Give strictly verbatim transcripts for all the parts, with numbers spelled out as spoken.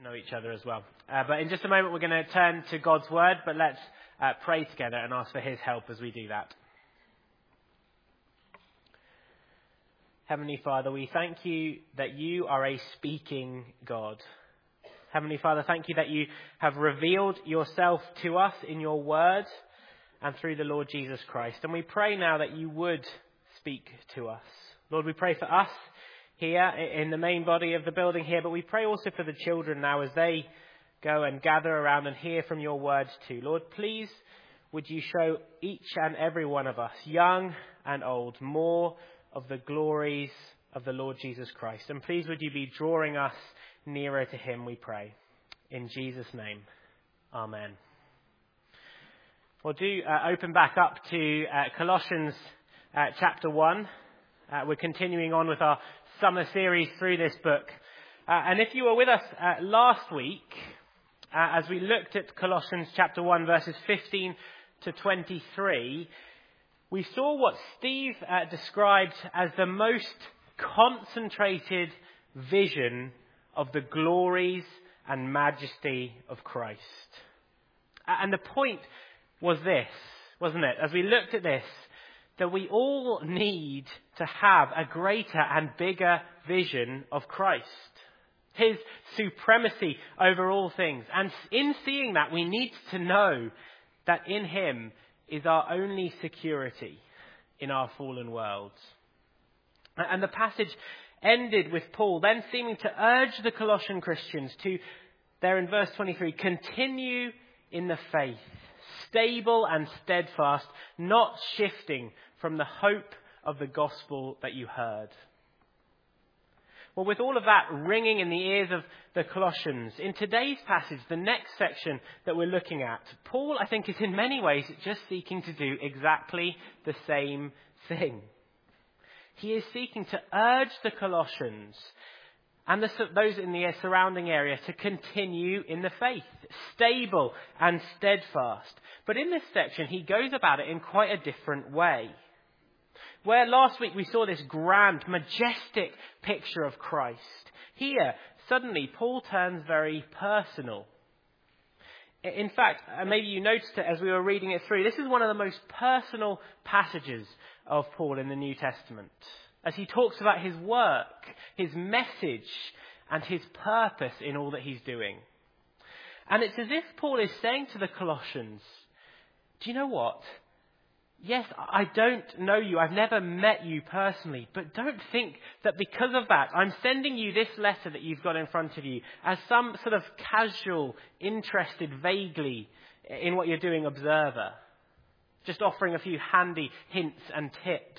know each other as well. Uh, but in just a moment, we're going to turn to God's word, but let's uh, pray together and ask for his help as we do that. Heavenly Father, we thank you that you are a speaking God. Heavenly Father, thank you that you have revealed yourself to us in your word and through the Lord Jesus Christ. And we pray now that you would speak to us. Lord, we pray for us here in the main body of the building here, but we pray also for the children now as they go and gather around and hear from your words too. Lord, please would you show each and every one of us, young and old, more of the glories of the Lord Jesus Christ. And please would you be drawing us nearer to him, we pray. In Jesus' name, amen. Well, do uh, open back up to uh, Colossians uh, chapter one. Uh, we're continuing on with our summer series through this book. Uh, and if you were with us uh, last week, uh, as we looked at Colossians chapter one, verses fifteen to twenty-three, we saw what Steve uh, described as the most concentrated vision of the glories and majesty of Christ. Uh, and the point was this, wasn't it? As we looked at this, that we all need to have a greater and bigger vision of Christ. His supremacy over all things. And in seeing that, we need to know that in him is our only security in our fallen world. And the passage ended with Paul then seeming to urge the Colossian Christians to, there in verse twenty-three, continue in the faith, stable and steadfast, not shifting from the hope of the gospel that you heard. Well, with all of that ringing in the ears of the Colossians, in today's passage, the next section that we're looking at, Paul, I think, is in many ways just seeking to do exactly the same thing. He is seeking to urge the Colossians and the, those in the surrounding area to continue in the faith, stable and steadfast. But in this section, he goes about it in quite a different way. Where last week we saw this grand, majestic picture of Christ, here, suddenly, Paul turns very personal. In fact, maybe you noticed it as we were reading it through, this is one of the most personal passages of Paul in the New Testament, as he talks about his work, his message, and his purpose in all that he's doing. And it's as if Paul is saying to the Colossians, do you know what? Yes, I don't know you. I've never met you personally. But don't think that because of that, I'm sending you this letter that you've got in front of you as some sort of casual, interested vaguely in what you're doing observer. Just offering a few handy hints and tips.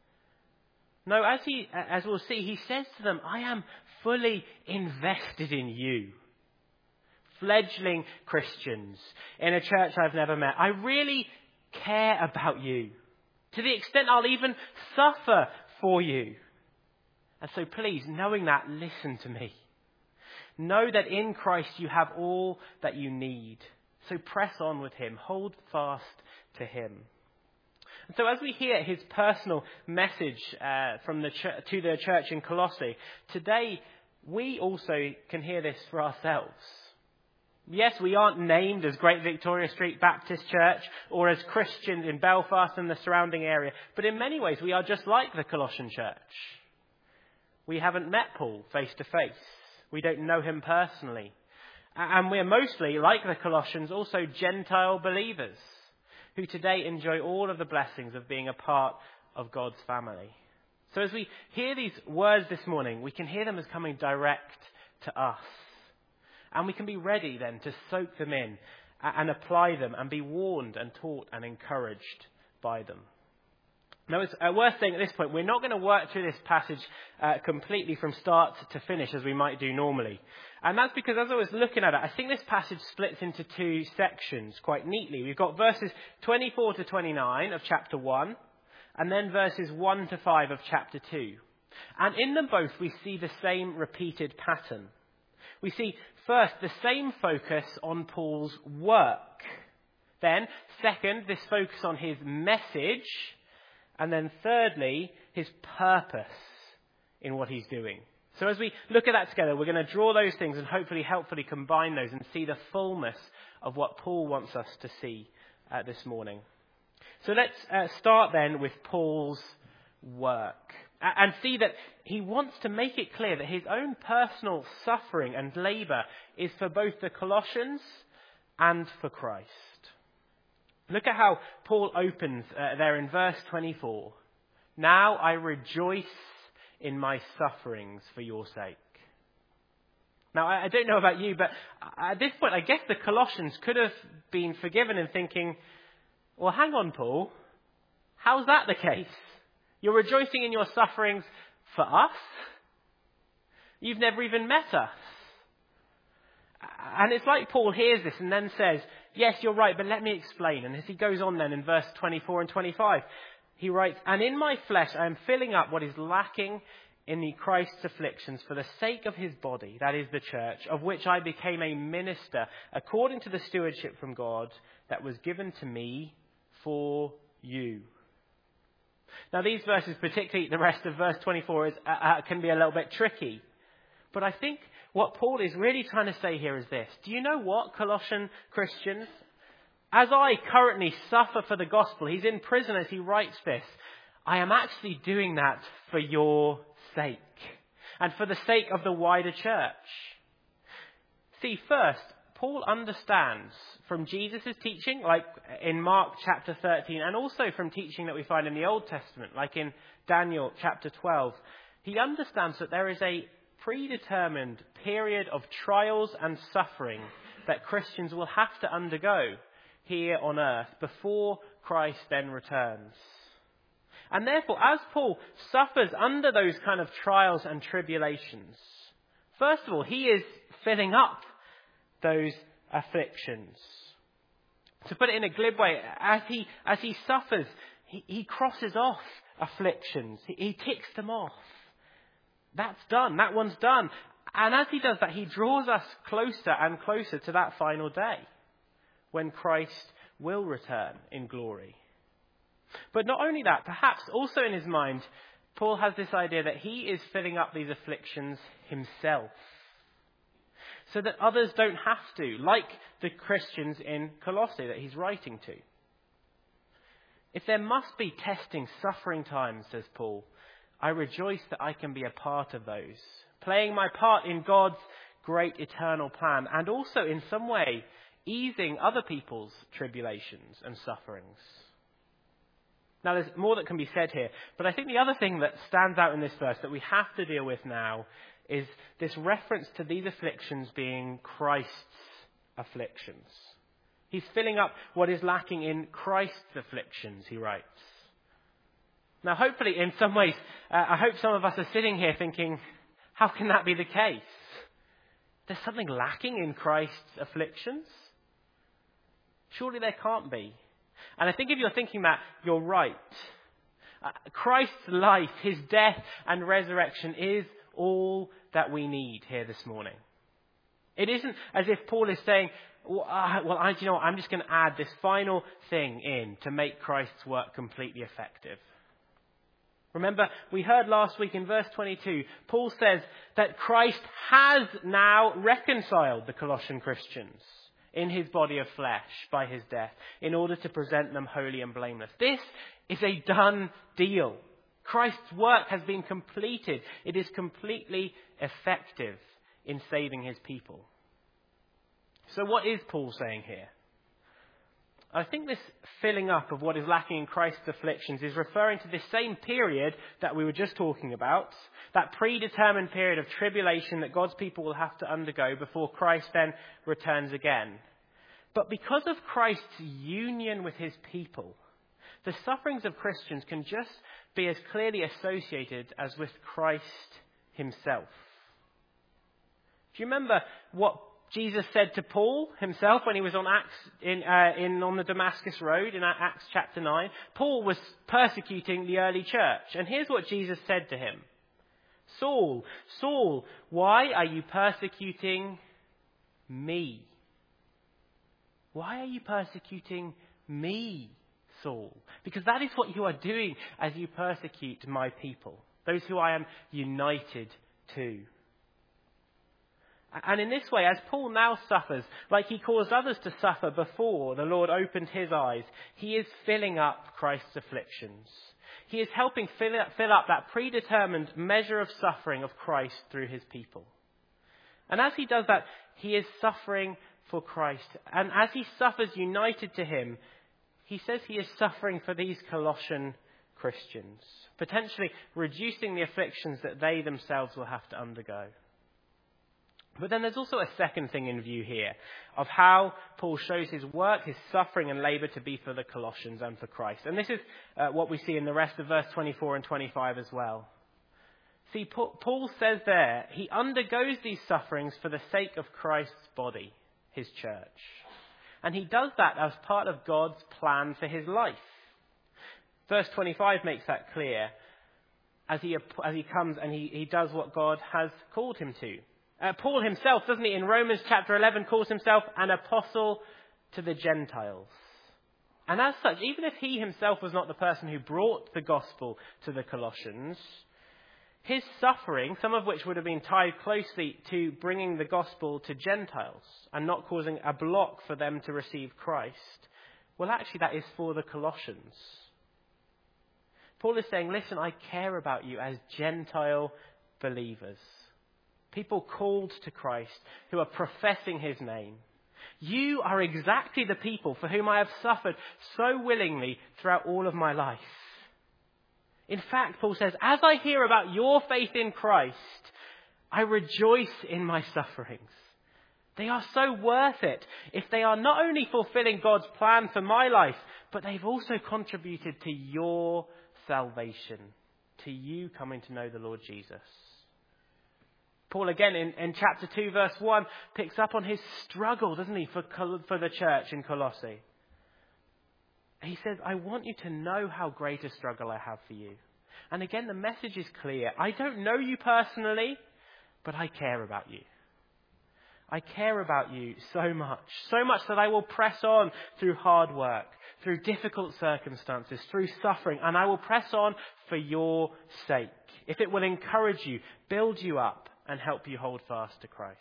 No, as he, as we'll see, he says to them, I am fully invested in you. Fledgling Christians in a church I've never met. I really care about you to the extent I'll even suffer for you. And so please, knowing that, listen to me. Know that in Christ you have all that you need. So press on with him. Hold fast to him. And so as we hear his personal message uh, from the ch- to the church in Colossae, today we also can hear this for ourselves. Yes, we aren't named as Great Victoria Street Baptist Church or as Christians in Belfast and the surrounding area. But in many ways, we are just like the Colossian church. We haven't met Paul face to face. We don't know him personally. And we're mostly, like the Colossians, also Gentile believers who today enjoy all of the blessings of being a part of God's family. So as we hear these words this morning, we can hear them as coming direct to us. And we can be ready then to soak them in and apply them and be warned and taught and encouraged by them. Now, it's worth saying at this point, we're not going to work through this passage uh, completely from start to finish as we might do normally. And that's because as I was looking at it, I think this passage splits into two sections quite neatly. We've got verses twenty-four to twenty-nine of chapter one, and then verses one to five of chapter two. And in them both, we see the same repeated pattern. We see, first, the same focus on Paul's work. Then, second, this focus on his message. And then thirdly, his purpose in what he's doing. So as we look at that together, we're going to draw those things and hopefully helpfully combine those and see the fullness of what Paul wants us to see uh, this morning. So let's uh, start then with Paul's work and see that he wants to make it clear that his own personal suffering and labour is for both the Colossians and for Christ. Look at how Paul opens uh, there in verse twenty-four. Now I rejoice in my sufferings for your sake. Now, I don't know about you, but at this point, I guess the Colossians could have been forgiven in thinking, well, hang on, Paul, how's that the case? You're rejoicing in your sufferings for us? You've never even met us. And it's like Paul hears this and then says, yes, you're right, but let me explain. And as he goes on then in verse twenty-four and twenty-five, he writes, and in my flesh I am filling up what is lacking in the Christ's afflictions for the sake of his body, that is the church, of which I became a minister according to the stewardship from God that was given to me for you. Now these verses, particularly the rest of verse twenty-four, is, uh, can be a little bit tricky. But I think what Paul is really trying to say here is this. Do you know what, Colossian Christians? As I currently suffer for the gospel, he's in prison as he writes this, I am actually doing that for your sake and for the sake of the wider church. See, first, Paul understands from Jesus' teaching, like in Mark chapter thirteen, and also from teaching that we find in the Old Testament, like in Daniel chapter twelve, he understands that there is a predetermined period of trials and suffering that Christians will have to undergo here on earth before Christ then returns. And therefore, as Paul suffers under those kind of trials and tribulations, first of all, he is filling up those afflictions. To put it in a glib way, as he as he suffers, he, he crosses off afflictions. He, he ticks them off. That's done. That one's done. And as he does that, he draws us closer and closer to that final day when Christ will return in glory. But not only that, perhaps also in his mind, Paul has this idea that he is filling up these afflictions himself, so that others don't have to, like the Christians in Colossae that he's writing to. If there must be testing, suffering times, says Paul, I rejoice that I can be a part of those, playing my part in God's great eternal plan, and also in some way easing other people's tribulations and sufferings. Now, there's more that can be said here, but I think the other thing that stands out in this verse that we have to deal with now is this reference to these afflictions being Christ's afflictions. He's filling up what is lacking in Christ's afflictions, he writes. Now, hopefully, in some ways, uh, I hope some of us are sitting here thinking, how can that be the case? There's something lacking in Christ's afflictions? Surely there can't be. And I think if you're thinking that, you're right. Uh, Christ's life, his death and resurrection is all that we need here this morning. It isn't as if Paul is saying, well, uh, well I, you know what, I'm just going to add this final thing in to make Christ's work completely effective. Remember, we heard last week in verse twenty-two, Paul says that Christ has now reconciled the Colossian Christians in his body of flesh by his death in order to present them holy and blameless. This is a done deal. Christ's work has been completed. It is completely effective in saving his people. So what is Paul saying here? I think this filling up of what is lacking in Christ's afflictions is referring to this same period that we were just talking about, that predetermined period of tribulation that God's people will have to undergo before Christ then returns again. But because of Christ's union with his people, the sufferings of Christians can just be as clearly associated as with Christ himself. Do you remember what Jesus said to Paul himself when he was on Acts in, uh, in on the Damascus Road in Acts chapter nine? Paul was persecuting the early church. And here's what Jesus said to him. Saul, Saul, why are you persecuting me? Why are you persecuting me, Saul? Because that is what you are doing as you persecute my people, those who I am united too. And in this way, as Paul now suffers, like he caused others to suffer before the Lord opened his eyes, he is filling up Christ's afflictions. He is helping fill up, fill up that predetermined measure of suffering of Christ through his people. And as he does that, he is suffering for Christ. And as he suffers united to him, he says he is suffering for these Colossian Christians, potentially reducing the afflictions that they themselves will have to undergo. But then there's also a second thing in view here of how Paul shows his work, his suffering and labour to be for the Colossians and for Christ. And this is uh, what we see in the rest of verse twenty-four and twenty-five as well. See, Paul says there, he undergoes these sufferings for the sake of Christ's body, his church. And he does that as part of God's plan for his life. Verse twenty-five makes that clear as he, as he comes and he, he does what God has called him to. Uh, Paul himself, doesn't he, in Romans chapter eleven, calls himself an apostle to the Gentiles. And as such, even if he himself was not the person who brought the gospel to the Colossians, his suffering, some of which would have been tied closely to bringing the gospel to Gentiles and not causing a block for them to receive Christ, well, actually, that is for the Colossians. Paul is saying, listen, I care about you as Gentile believers. People called to Christ who are professing his name. You are exactly the people for whom I have suffered so willingly throughout all of my life. In fact, Paul says, as I hear about your faith in Christ, I rejoice in my sufferings. They are so worth it if they are not only fulfilling God's plan for my life, but they've also contributed to your salvation, to you coming to know the Lord Jesus. Paul again in, in chapter two verse one picks up on his struggle, doesn't he, for, for the church in Colossae. He says, I want you to know how great a struggle I have for you. And again, the message is clear. I don't know you personally, but I care about you. I care about you so much, so much that I will press on through hard work, through difficult circumstances, through suffering, and I will press on for your sake. If it will encourage you, build you up, and help you hold fast to Christ.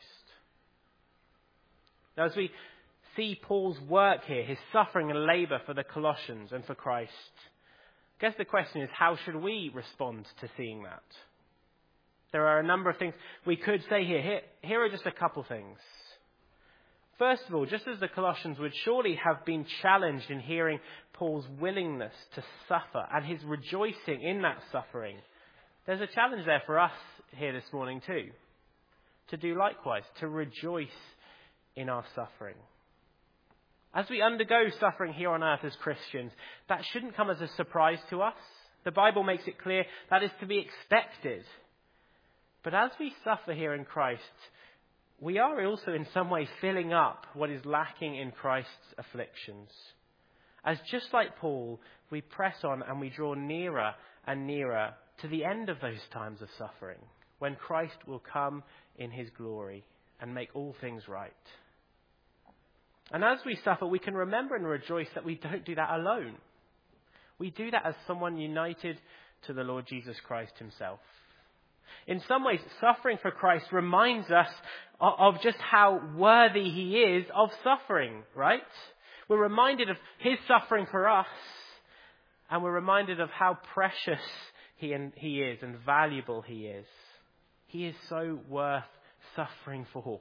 Now, as we see Paul's work here, his suffering and labour for the Colossians and for Christ, I guess the question is, how should we respond to seeing that? There are a number of things we could say here. Here, here are just a couple things. First of all, just as the Colossians would surely have been challenged in hearing Paul's willingness to suffer and his rejoicing in that suffering, there's a challenge there for us here this morning too, to do likewise, to rejoice in our suffering. As we undergo suffering here on earth as Christians, that shouldn't come as a surprise to us. The Bible makes it clear that is to be expected. But as we suffer here in Christ, we are also in some way filling up what is lacking in Christ's afflictions. As just like Paul, we press on and we draw nearer and nearer to the end of those times of suffering, when Christ will come in his glory and make all things right. And as we suffer, we can remember and rejoice that we don't do that alone. We do that as someone united to the Lord Jesus Christ himself. In some ways, suffering for Christ reminds us of just how worthy he is of suffering, right? We're reminded of his suffering for us, and we're reminded of how precious he, and he is and valuable he is. He is so worth suffering for.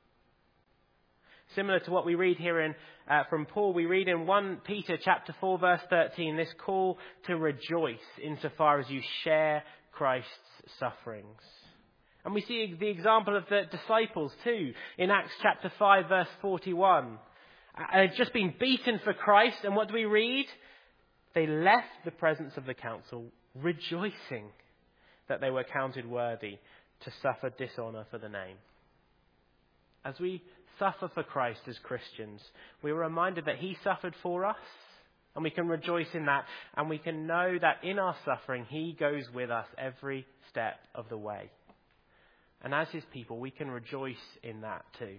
Similar to what we read here in uh, from Paul, we read in First Peter chapter four verse thirteen this call to rejoice insofar as you share Christ's sufferings. And we see the example of the disciples too in Acts chapter five verse forty-one. Uh, they've just been beaten for Christ, and what do we read? They left the presence of the council rejoicing that they were counted worthy to suffer dishonour for the name. As we suffer for Christ as Christians, we are reminded that he suffered for us, and we can rejoice in that, and we can know that in our suffering he goes with us every step of the way. And as his people, we can rejoice in that too.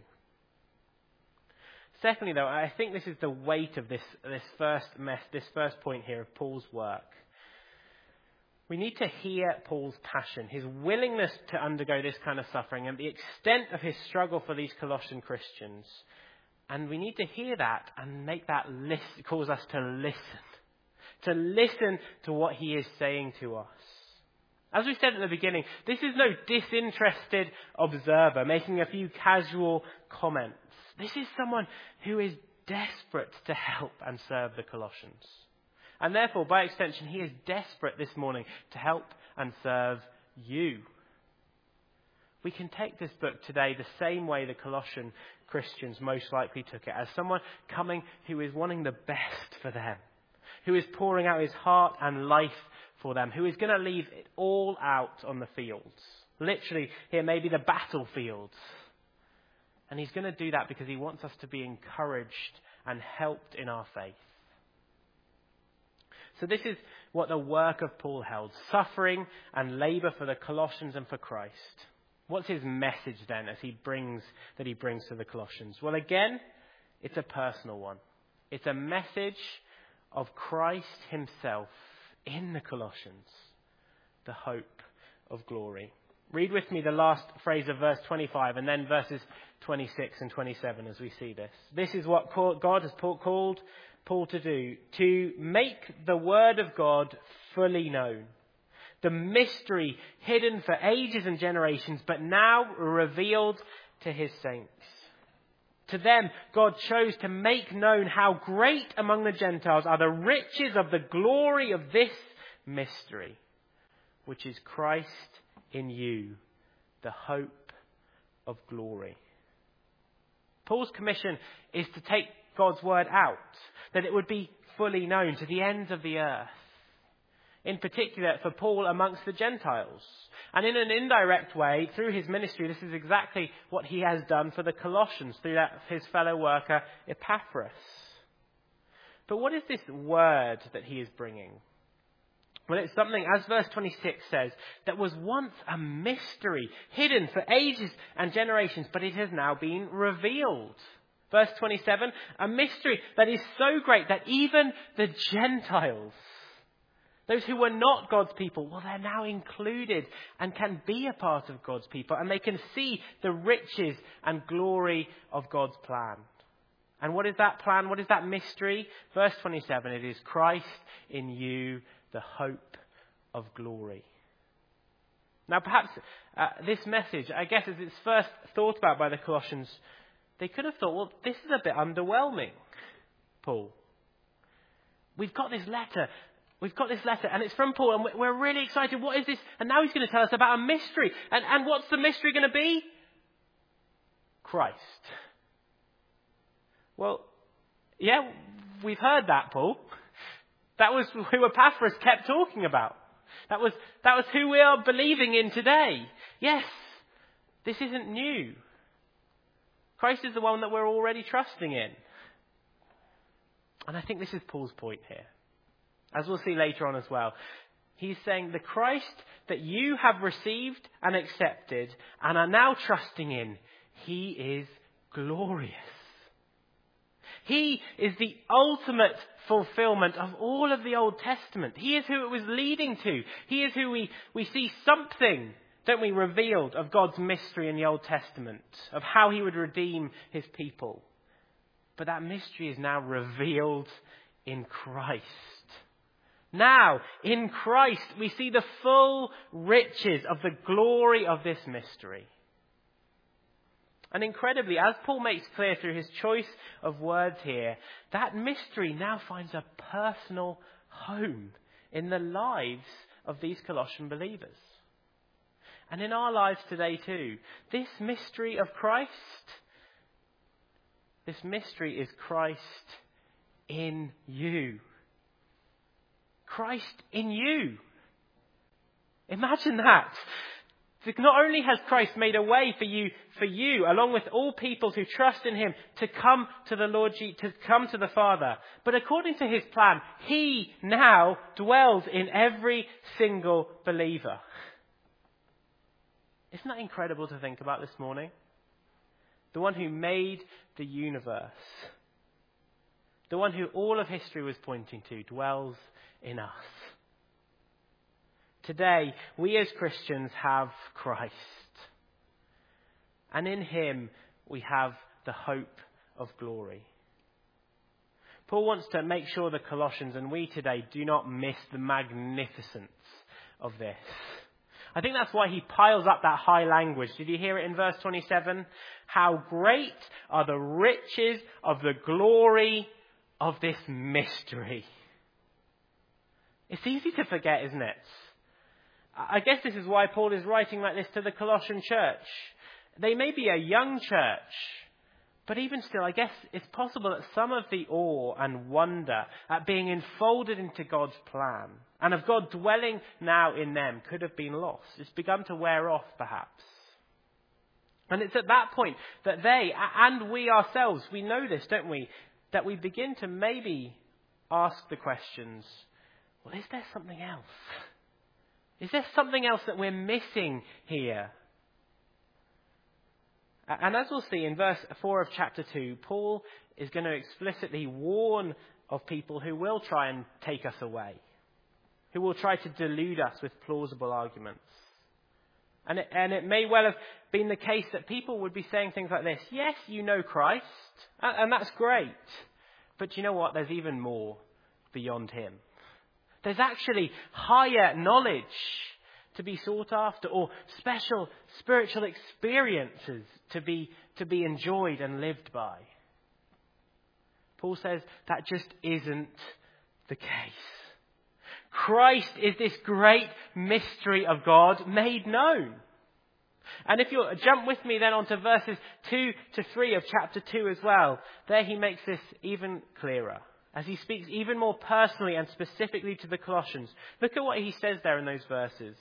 Secondly, though, I think this is the weight of this, this first mess, this first point here of Paul's work. We need to hear Paul's passion, his willingness to undergo this kind of suffering, and the extent of his struggle for these Colossian Christians. And we need to hear that and make that list, cause us to listen. To listen to what he is saying to us. As we said at the beginning, this is no disinterested observer making a few casual comments. This is someone who is desperate to help and serve the Colossians. And therefore, by extension, he is desperate this morning to help and serve you. We can take this book today the same way the Colossian Christians most likely took it, as someone coming who is wanting the best for them, who is pouring out his heart and life for them, who is going to leave it all out on the fields. Literally, here may be the battlefields. And he's going to do that because he wants us to be encouraged and helped in our faith. So this is what the work of Paul held, suffering and labour for the Colossians and for Christ. What's his message then as he brings that he brings to the Colossians? Well, again, it's a personal one. It's a message of Christ himself in the Colossians, the hope of glory. Read with me the last phrase of verse twenty-five and then verses twenty-six and twenty-seven as we see this. This is what God has called Paul to do, to make the word of God fully known. The mystery hidden for ages and generations, but now revealed to his saints. To them, God chose to make known how great among the Gentiles are the riches of the glory of this mystery, which is Christ in you, the hope of glory. Paul's commission is to take God's word out, that it would be fully known to the ends of the earth. In particular, for Paul amongst the Gentiles. And in an indirect way, through his ministry, this is exactly what he has done for the Colossians, through that his fellow worker, Epaphras. But what is this word that he is bringing? Well, it's something, as verse twenty-six says, that was once a mystery, hidden for ages and generations, but it has now been revealed. Verse twenty-seven, a mystery that is so great that even the Gentiles, those who were not God's people, well, they're now included and can be a part of God's people. And they can see the riches and glory of God's plan. And what is that plan? What is that mystery? Verse twenty-seven, it is Christ in you, the hope of glory. Now, perhaps uh, this message, I guess, as it's first thought about by the Colossians, they could have thought, well, this is a bit underwhelming, Paul. We've got this letter. We've got this letter, and it's from Paul, and we're really excited. What is this? And now he's going to tell us about a mystery. And, and what's the mystery going to be? Christ. Well, yeah, we've heard that, Paul. That was who Epaphras kept talking about. That was, that was who we are believing in today. Yes, this isn't new. Christ is the one that we're already trusting in. And I think this is Paul's point here. As we'll see later on as well. He's saying the Christ that you have received and accepted and are now trusting in, he is glorious. He is the ultimate fulfillment of all of the Old Testament. He is who it was leading to. He is who we, we see something, don't we, revealed of God's mystery in the Old Testament, of how he would redeem his people. But that mystery is now revealed in Christ. Now, in Christ, we see the full riches of the glory of this mystery. And incredibly, as Paul makes clear through his choice of words here, that mystery now finds a personal home in the lives of these Colossian believers. And in our lives today too, this mystery of Christ, this mystery is Christ in you. Christ in you. Imagine that. Not only has Christ made a way for you, for you, along with all people who trust in him, to come to the Lord, to come to the Father, but according to his plan, he now dwells in every single believer. Isn't that incredible to think about this morning? The one who made the universe, the one who all of history was pointing to, dwells in us. Today, we as Christians have Christ. And in him, we have the hope of glory. Paul wants to make sure the Colossians and we today do not miss the magnificence of this. I think that's why he piles up that high language. Did you hear it in verse twenty-seven? How great are the riches of the glory of this mystery. It's easy to forget, isn't it? I guess this is why Paul is writing like this to the Colossian church. They may be a young church, but even still, I guess it's possible that some of the awe and wonder at being enfolded into God's plan and of God dwelling now in them could have been lost. It's begun to wear off, perhaps. And it's at that point that they, and we ourselves, we know this, don't we, that we begin to maybe ask the questions, well, is there something else? Is there something else that we're missing here? And as we'll see in verse four of chapter two, Paul is going to explicitly warn of people who will try and take us away, who will try to delude us with plausible arguments. And it, and it may well have been the case that people would be saying things like this: yes, you know Christ, and, and that's great, but you know what? There's even more beyond him. There's actually higher knowledge to be sought after, or special spiritual experiences to be to be enjoyed and lived by. Paul says that just isn't the case. Christ is this great mystery of God made known. And if you'll jump with me then onto verses two to three of chapter two as well, there he makes this even clearer, as he speaks even more personally and specifically to the Colossians. Look at what he says there in those verses.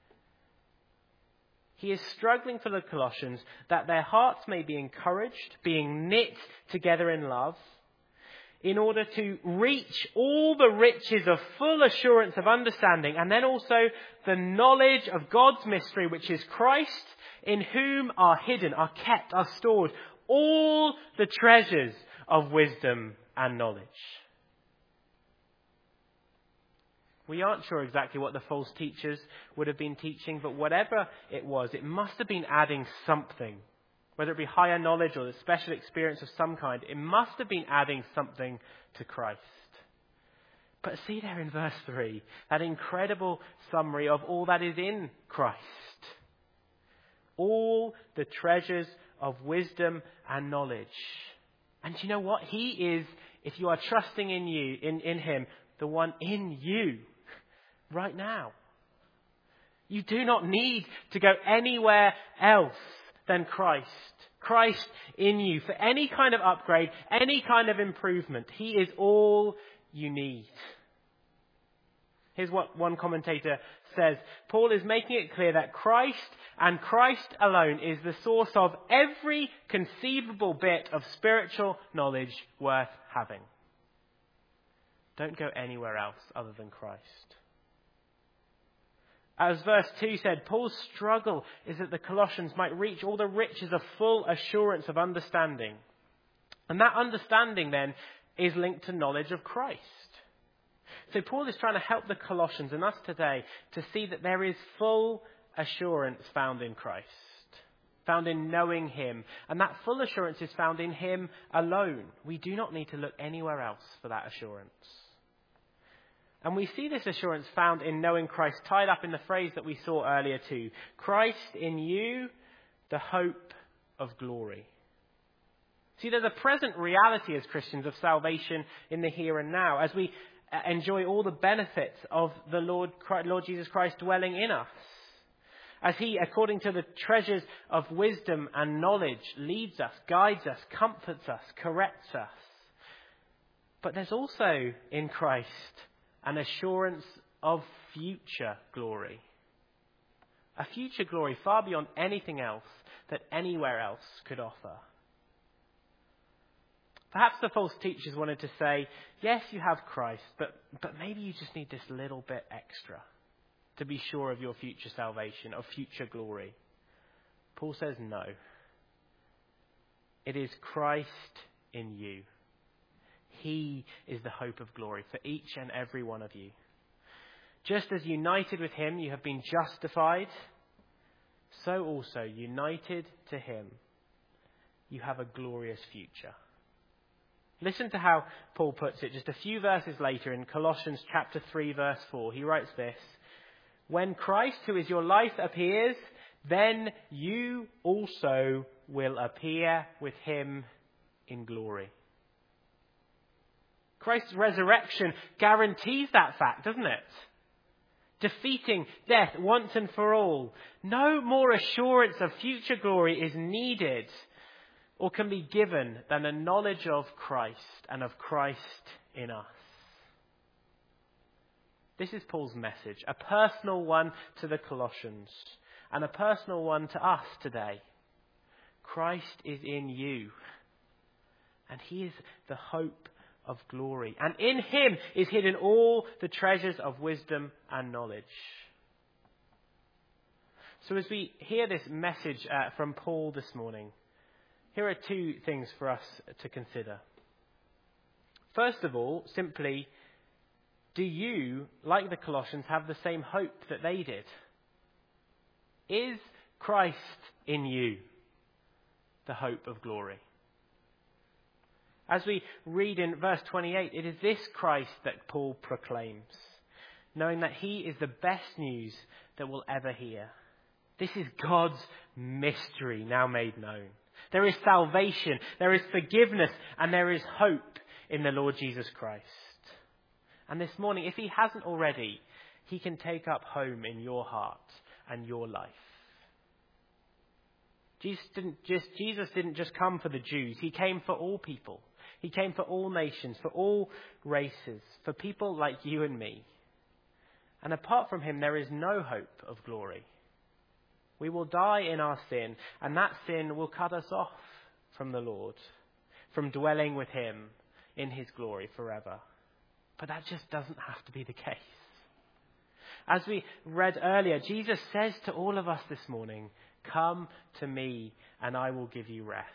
He is struggling for the Colossians that their hearts may be encouraged, being knit together in love, in order to reach all the riches of full assurance of understanding, and then also the knowledge of God's mystery, which is Christ, in whom are hidden, are kept, are stored all the treasures of wisdom and knowledge. We aren't sure exactly what the false teachers would have been teaching, but whatever it was, it must have been adding something. Whether it be higher knowledge or a special experience of some kind, it must have been adding something to Christ. But see there in verse three, that incredible summary of all that is in Christ. All the treasures of wisdom and knowledge. And you know what? He is, if you are trusting in you, in, in him, the one in you right now. You do not need to go anywhere else than Christ. Christ in you for any kind of upgrade, any kind of improvement. He is all you need. Here's what one commentator says. Paul is making it clear that Christ and Christ alone is the source of every conceivable bit of spiritual knowledge worth having. Don't go anywhere else other than Christ. As verse two said, Paul's struggle is that the Colossians might reach all the riches of full assurance of understanding. And that understanding then is linked to knowledge of Christ. So Paul is trying to help the Colossians and us today to see that there is full assurance found in Christ, found in knowing him. And that full assurance is found in him alone. We do not need to look anywhere else for that assurance. And we see this assurance found in knowing Christ tied up in the phrase that we saw earlier too. Christ in you, the hope of glory. See, there's a present reality as Christians of salvation in the here and now, as we enjoy all the benefits of the Lord, Lord Jesus Christ dwelling in us. As he, according to the treasures of wisdom and knowledge, leads us, guides us, comforts us, corrects us. But there's also in Christ an assurance of future glory. A future glory far beyond anything else that anywhere else could offer. Perhaps the false teachers wanted to say, yes, you have Christ, but, but maybe you just need this little bit extra to be sure of your future salvation, of future glory. Paul says no. It is Christ in you. He is the hope of glory for each and every one of you. Just as united with him you have been justified, so also united to him you have a glorious future. Listen to how Paul puts it just a few verses later in Colossians chapter three verse four. He writes this: "When Christ, who is your life, appears, then you also will appear with him in glory." Christ's resurrection guarantees that fact, doesn't it? Defeating death once and for all. No more assurance of future glory is needed or can be given than a knowledge of Christ and of Christ in us. This is Paul's message, a personal one to the Colossians and a personal one to us today. Christ is in you, and he is the hope of glory. And in him is hidden all the treasures of wisdom and knowledge. So as we hear this message uh, from Paul this morning, here are two things for us to consider. First of all, simply, do you, like the Colossians, have the same hope that they did? Is Christ in you the hope of glory? As we read in verse twenty-eight, it is this Christ that Paul proclaims, knowing that he is the best news that we'll ever hear. This is God's mystery now made known. There is salvation, there is forgiveness, and there is hope in the Lord Jesus Christ. And this morning, if he hasn't already, he can take up home in your heart and your life. Jesus didn't just, Jesus didn't just come for the Jews. He came for all people. He came for all nations, for all races, for people like you and me. And apart from him, there is no hope of glory. We will die in our sin, and that sin will cut us off from the Lord, from dwelling with him in his glory forever. But that just doesn't have to be the case. As we read earlier, Jesus says to all of us this morning, "Come to me and I will give you rest."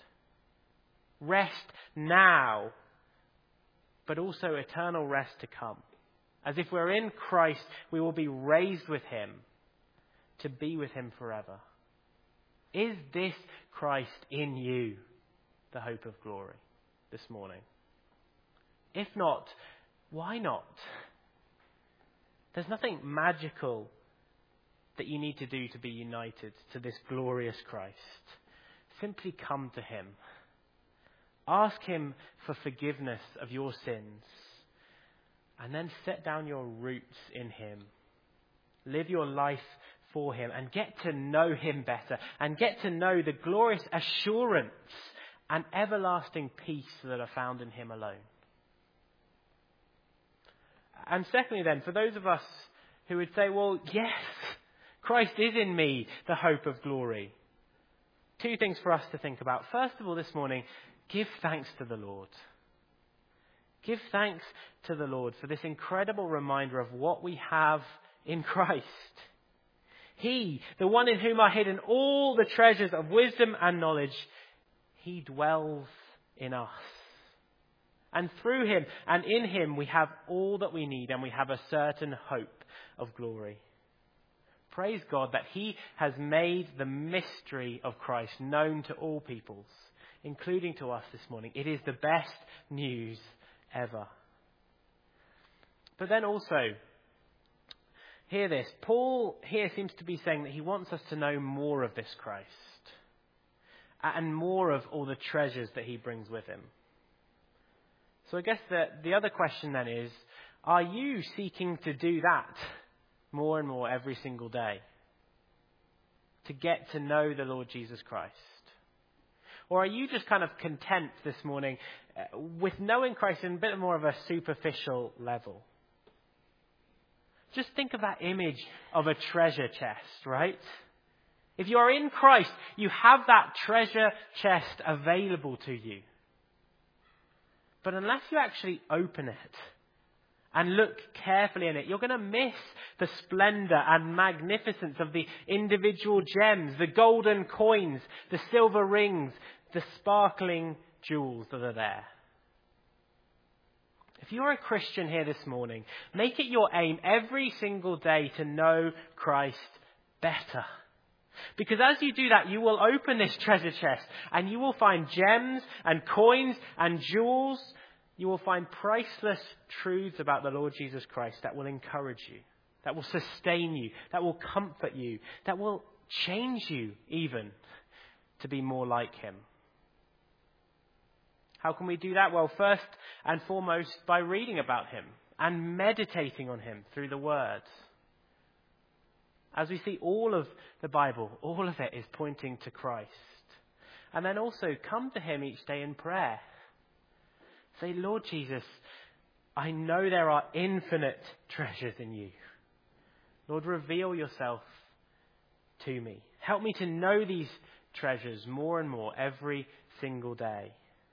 Rest now, but also eternal rest to come. As if we're in Christ, we will be raised with him to be with him forever. Is this Christ in you, the hope of glory, this morning? If not, why not? There's nothing magical that you need to do to be united to this glorious Christ. Simply come to him. Ask him for forgiveness of your sins. And then set down your roots in him. Live your life for him and get to know him better. And get to know the glorious assurance and everlasting peace that are found in him alone. And secondly then, for those of us who would say, well, yes, Christ is in me, the hope of glory. Two things for us to think about. First of all, this morning, give thanks to the Lord. Give thanks to the Lord for this incredible reminder of what we have in Christ. He, the one in whom are hidden all the treasures of wisdom and knowledge, he dwells in us. And through him and in him we have all that we need, and we have a certain hope of glory. Praise God that he has made the mystery of Christ known to all peoples, including to us this morning. It is the best news ever. But then also, hear this. Paul here seems to be saying that he wants us to know more of this Christ and more of all the treasures that he brings with him. So I guess the, the other question then is, are you seeking to do that more and more every single day? To get to know the Lord Jesus Christ? Or are you just kind of content this morning uh, with knowing Christ in a bit more of a superficial level? Just think of that image of a treasure chest, right? If you are in Christ, you have that treasure chest available to you. But unless you actually open it and look carefully in it, you're going to miss the splendor and magnificence of the individual gems, the golden coins, the silver rings, the sparkling jewels that are there. If you're a Christian here this morning, make it your aim every single day to know Christ better. Because as you do that, you will open this treasure chest and you will find gems and coins and jewels. You will find priceless truths about the Lord Jesus Christ that will encourage you, that will sustain you, that will comfort you, that will change you even to be more like him. How can we do that? Well, first and foremost, by reading about him and meditating on him through the Word. As we see, all of the Bible, all of it is pointing to Christ. And then also come to him each day in prayer. Say, Lord Jesus, I know there are infinite treasures in you. Lord, reveal yourself to me. Help me to know these treasures more and more every single day.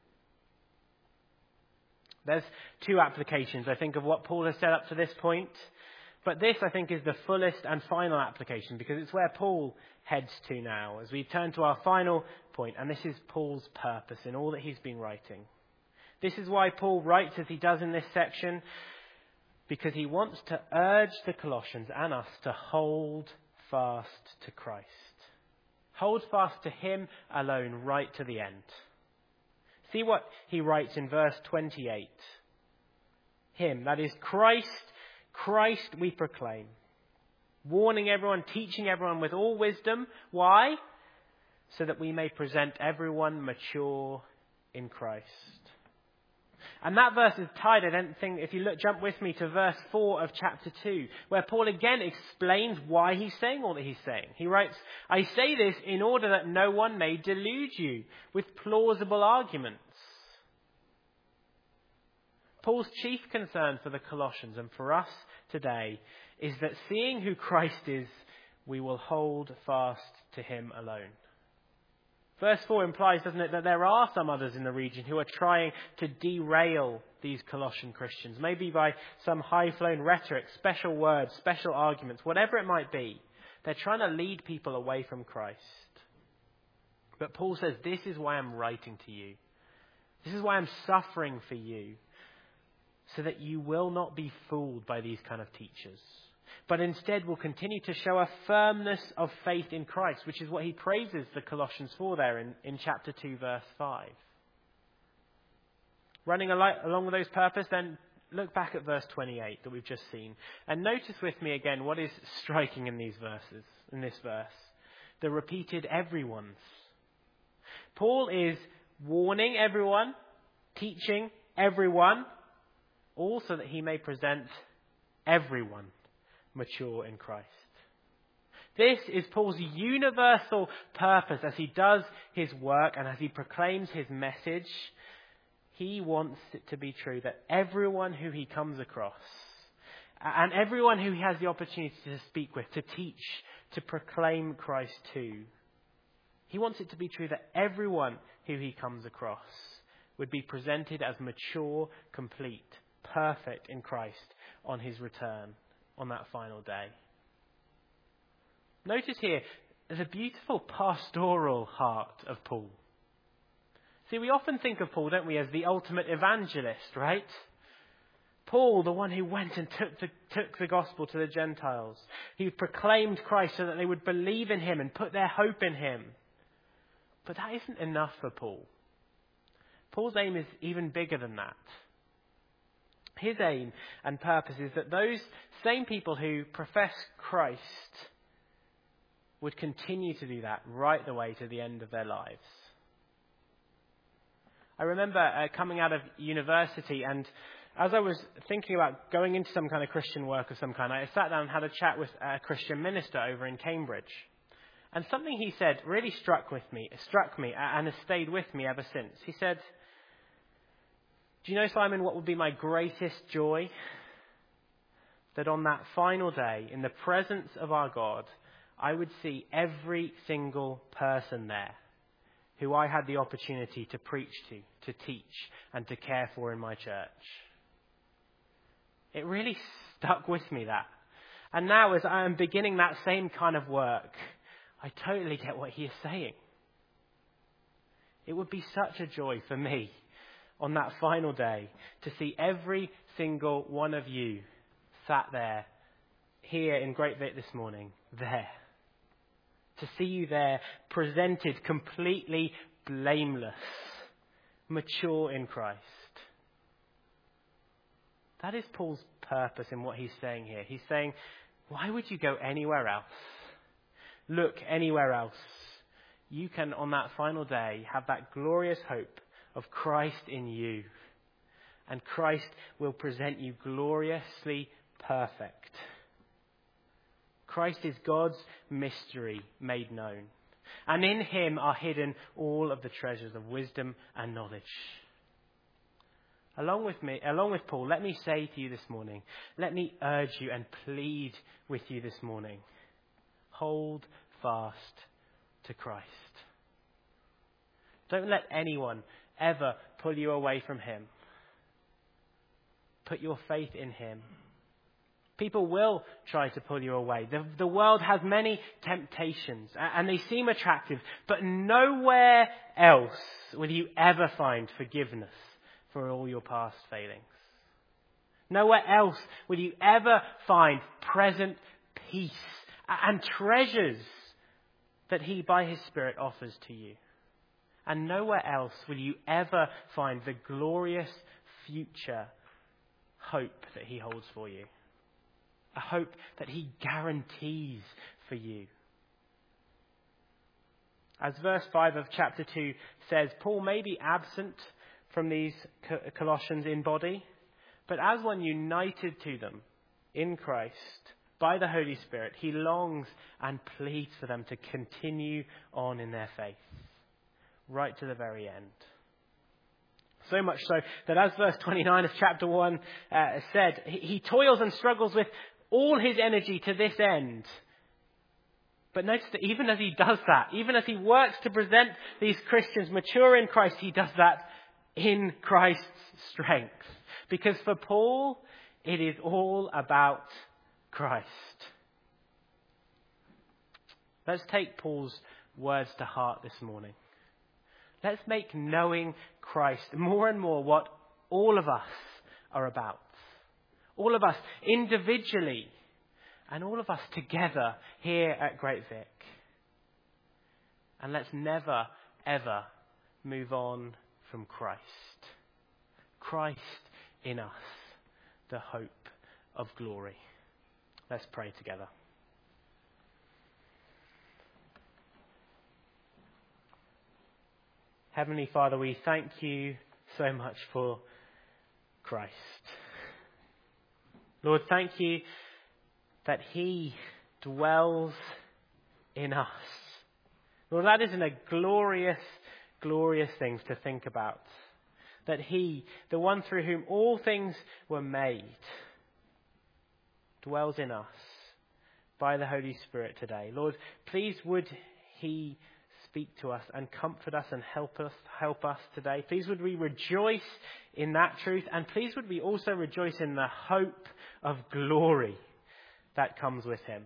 There's two applications, I think, of what Paul has said up to this point. But this, I think, is the fullest and final application because it's where Paul heads to now as we turn to our final point. And this is Paul's purpose in all that he's been writing. This is why Paul writes as he does in this section, because he wants to urge the Colossians and us to hold fast to Christ. Hold fast to him alone right to the end. See what he writes in verse twenty-eight. Him, that is Christ, Christ we proclaim. Warning everyone, teaching everyone with all wisdom. Why? So that we may present everyone mature in Christ. And that verse is tied, I don't think, if you look, jump with me to verse four of chapter two, where Paul again explains why he's saying all that he's saying. He writes, I say this in order that no one may delude you with plausible arguments. Paul's chief concern for the Colossians and for us today is that seeing who Christ is, we will hold fast to him alone. Verse four implies, doesn't it, that there are some others in the region who are trying to derail these Colossian Christians, maybe by some high-flown rhetoric, special words, special arguments, whatever it might be. They're trying to lead people away from Christ. But Paul says, this is why I'm writing to you. This is why I'm suffering for you, so that you will not be fooled by these kind of teachers, but instead will continue to show a firmness of faith in Christ, which is what he praises the Colossians for there in, in chapter two, verse five. Running along with those purpose, then look back at verse twenty-eight that we've just seen. And notice with me again what is striking in these verses, in this verse. The repeated everyone's. Paul is warning everyone, teaching everyone, all so that he may present everyone mature in Christ. This is Paul's universal purpose as he does his work and as he proclaims his message. He wants it to be true that everyone who he comes across and everyone who he has the opportunity to speak with, to teach, to proclaim Christ to, he wants it to be true that everyone who he comes across would be presented as mature, complete, perfect in Christ on his return on that final day. Notice here the beautiful pastoral heart of Paul. See, we often think of Paul, don't we, as the ultimate evangelist, right? Paul, the one who went and took the, took the gospel to the Gentiles. He proclaimed Christ so that they would believe in him and put their hope in him. But that isn't enough for Paul. Paul's aim is even bigger than that. His aim and purpose is that those same people who profess Christ would continue to do that right the way to the end of their lives. I remember uh, coming out of university, and as I was thinking about going into some kind of Christian work of some kind, I sat down and had a chat with a Christian minister over in Cambridge. And something he said really struck with me, struck me and has stayed with me ever since. He said, do you know, Simon, what would be my greatest joy? That on that final day, in the presence of our God, I would see every single person there who I had the opportunity to preach to, to teach, and to care for in my church. It really stuck with me, that. And now as I am beginning that same kind of work, I totally get what he is saying. It would be such a joy for me on that final day to see every single one of you sat there, here in Great Vic this morning, there. To see you there, presented completely blameless, mature in Christ. That is Paul's purpose in what he's saying here. He's saying, why would you go anywhere else? Look anywhere else. You can, on that final day, have that glorious hope of Christ in you. And Christ will present you gloriously perfect. Christ is God's mystery made known. And in him are hidden all of the treasures of wisdom and knowledge. Along with me, along with Paul, let me say to you this morning, let me urge you and plead with you this morning. Hold fast to Christ. Don't let anyone ever pull you away from him. Put your faith in him. People will try to pull you away. The, the world has many temptations and they seem attractive, but nowhere else will you ever find forgiveness for all your past failings. Nowhere else will you ever find present peace and treasures that he by his Spirit offers to you. And nowhere else will you ever find the glorious future hope that he holds for you. A hope that he guarantees for you. As verse five of chapter two says, Paul may be absent from these Colossians in body, but as one united to them in Christ by the Holy Spirit, he longs and pleads for them to continue on in their faith, right to the very end. So much so that as verse twenty-nine of chapter one uh, said, he, he toils and struggles with all his energy to this end. But notice that even as he does that, even as he works to present these Christians mature in Christ, he does that in Christ's strength. Because for Paul, it is all about Christ. Let's take Paul's words to heart this morning. Let's make knowing Christ more and more what all of us are about. All of us individually and all of us together here at Great Vic. And let's never, ever move on from Christ. Christ in us, the hope of glory. Let's pray together. Heavenly Father, we thank you so much for Christ. Lord, thank you that he dwells in us. Lord, that isn't a glorious, glorious thing to think about. That he, the one through whom all things were made, dwells in us by the Holy Spirit today. Lord, please would he speak to us and comfort us and help us, help us today. Please would we rejoice in that truth, and please would we also rejoice in the hope of glory that comes with him.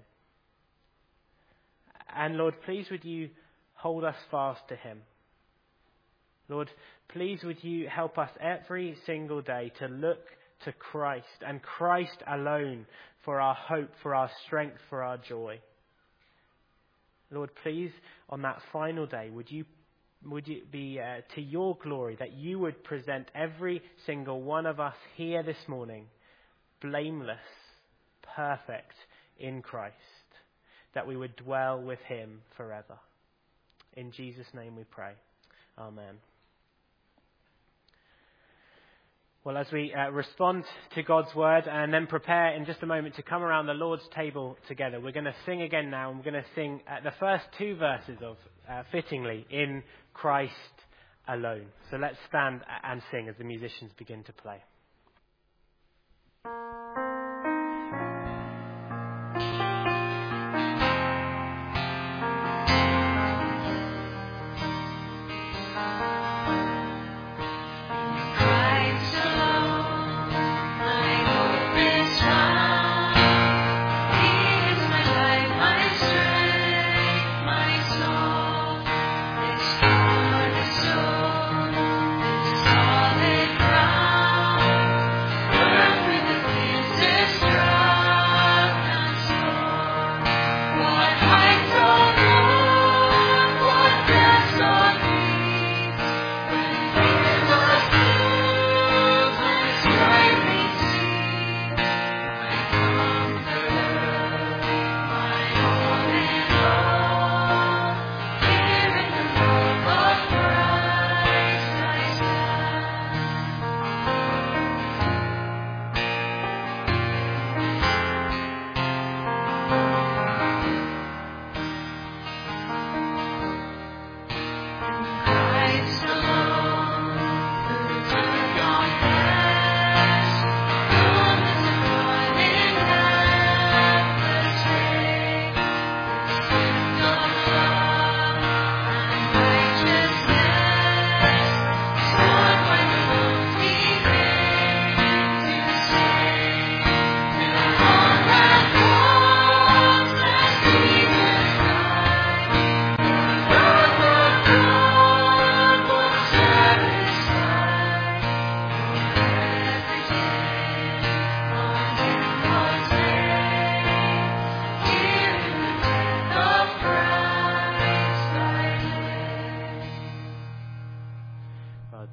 And Lord, please would you hold us fast to him. Lord, please would you help us every single day to look to Christ and Christ alone for our hope, for our strength, for our joy. Lord, please, on that final day, would you would it be uh, to your glory that you would present every single one of us here this morning blameless, perfect in Christ, that we would dwell with him forever. In Jesus' name we pray. Amen. Well, as we uh, respond to God's word and then prepare in just a moment to come around the Lord's table together, we're going to sing again now, and we're going to sing uh, the first two verses of, uh, fittingly, In Christ Alone. So let's stand and sing as the musicians begin to play. Solid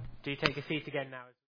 do take a seat again now.